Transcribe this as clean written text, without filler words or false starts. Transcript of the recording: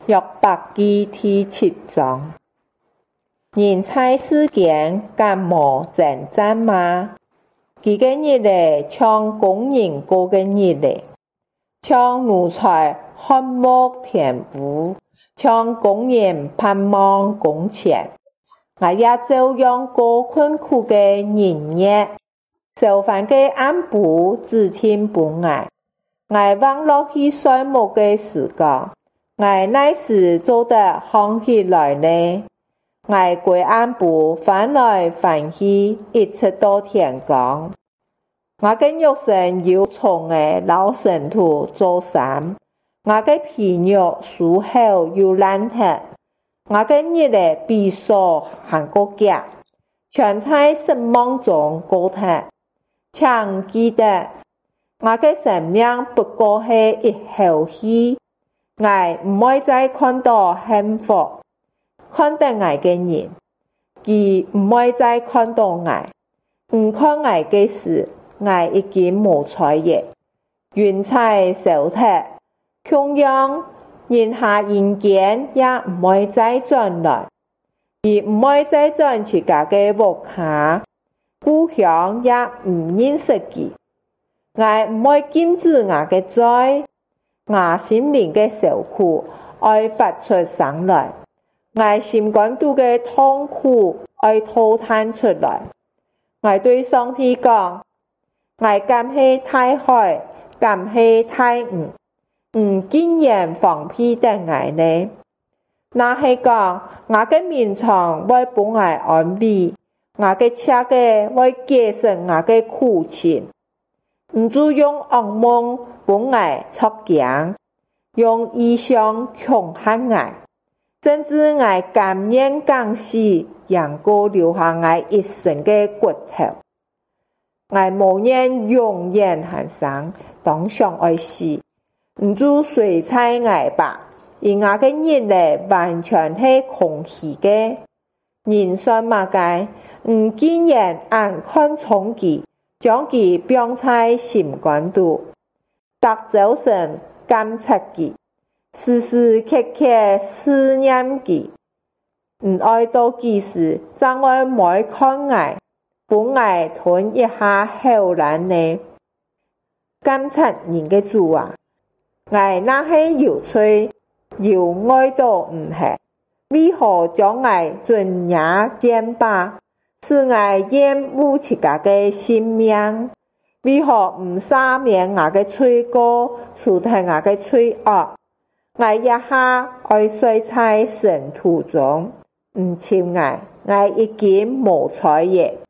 约伯記第7章。人在世間敢無爭戰嗎？佢嘅日子像工人過嘅日子，像奴才渴慕田富，像工人盼望工錢。我也照樣過困苦嘅日夜，受煩嘅暗部只聽本我。我忘落去衰末嘅時光，我乃是做得康起來呢。我過暗部翻來翻去，一直到天光。我嘅肉身要從我老身土做衫，我嘅皮肉輸後要爛脫。我嘅日子比鎖還過假，全在失望中過脫。請記得，我嘅生命不過係一口氣，我唔會再看到幸福，看到我嘅人，佢唔會再看到我，唔看我嘅事，我已經無彩嘢，雲彩消失，同樣人下人間也唔會再轉來，佢唔會再轉自家嘅屋企，故鄉也唔認識佢。我唔會禁止我嘅罪，我心靈嘅受苦愛發出聲來，我心肝肚嘅痛苦愛吐彈出來。我對上帝講，我敢係太害，敢係太竟然放屁得我呢？那係講我嘅面床會幫我安慰，我嘅車嘅會解釋我嘅苦情。唔就用惡夢幫我作驚，用異象恐嚇我，甚至我甘願降死，讓過留下我一身嘅骨頭。我無願永遠恆生，當上愛死，唔就隨在我吧，而我嘅日子完全係空虛嘅。人算馬介，唔竟然眼看重佢。將佢放在心肝肚，逐早晨監察佢，時時刻刻思念佢，唔愛到幾時，怎會每看我，幫我吞一下口難呢？監察人嘅主啊，我那係有罪，有愛到唔係，為何將我盡也踐吧？是我厭惡自家嘅性命，為何唔赦免我嘅罪過，除掉我嘅罪惡？我一下愛睡在塵土中，唔親我已經無彩嘢。